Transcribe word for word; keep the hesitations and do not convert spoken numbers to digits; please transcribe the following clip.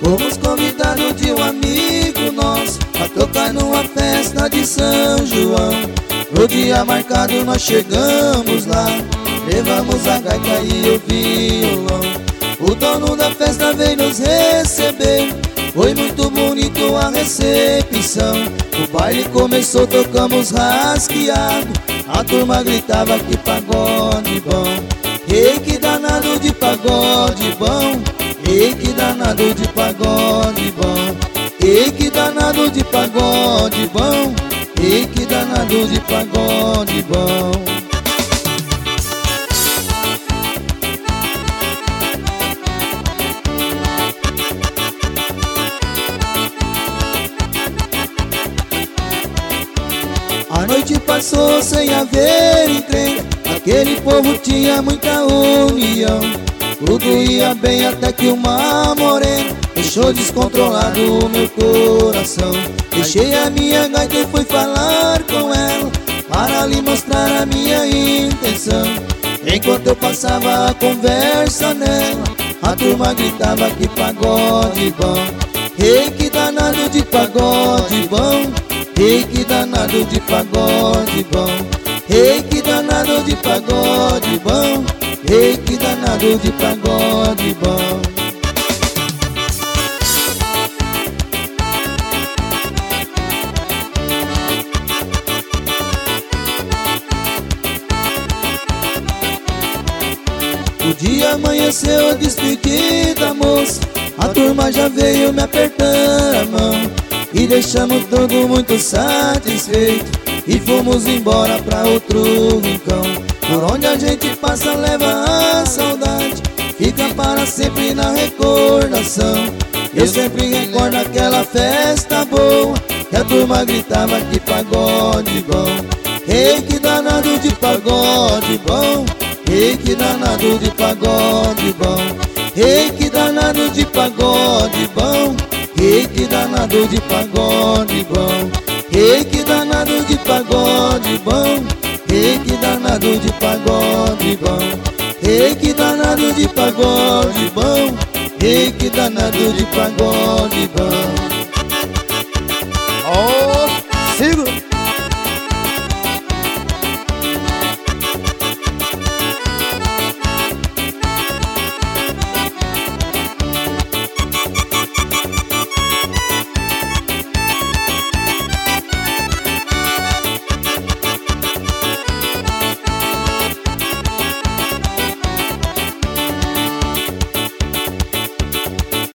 Fomos convidados de um amigo nosso pra tocar numa festa de São João. No dia marcado nós chegamos lá, levamos a gaita e o violão. O dono da festa veio nos receber, foi muito bonito a recepção. O baile começou, tocamos rasqueado, a turma gritava que pagode bom. Ei, que danado de pagode bom. Ei, que danado de pagode bom. Ei, que danado de pagode bom. Ei, que danado de pagode bom. A noite passou sem haver encrenca, aquele povo tinha muita união. Tudo ia bem até que uma morena deixou descontrolado o meu coração. Deixei a minha gaita e fui falar com ela para lhe mostrar a minha intenção. Enquanto eu passava a conversa nela, a turma gritava que pagode bom. Ei, que danado de pagode bom. Ei, que danado de pagode bom. Ei, que danado de pagode bom. Ei, que danado de pagode bom. O dia amanheceu, eu despedi da moça, a turma já veio me apertando a mão. E deixamos todo muito satisfeito e fomos embora pra outro rincão. Por onde a gente passa leva a saudade, fica para sempre na recordação. Eu sempre recordo aquela festa boa, que a turma gritava que pagode bom. Ei, que danado de pagode bom. Ei, que danado de pagode bom. Ei, que danado de pagode bom. Ei, que danado de pagode bom. Ei, que danado de pagode bom. Ei, que danado de pagode bom. Ei, que danado de pagode bom. Ei, que danado de pagode bom.